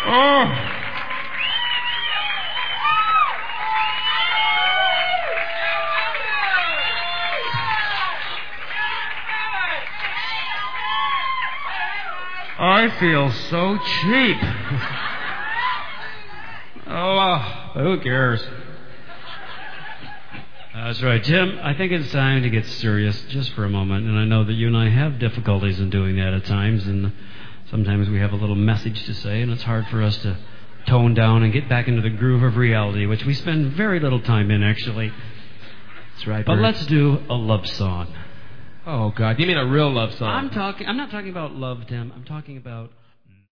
Oh. I feel so cheap. Oh, who cares? That's right, Jim. I think it's time to get serious just for a moment. And I know that you and I have difficulties in doing that at times. And sometimes we have a little message to say. And it's hard for us to tone down and get back into the groove of reality, which we spend very little time in, actually. That's right, But Bert. let's do a love song. Oh, God. You mean a real love song? I'm not talking about love, Tim. I'm talking about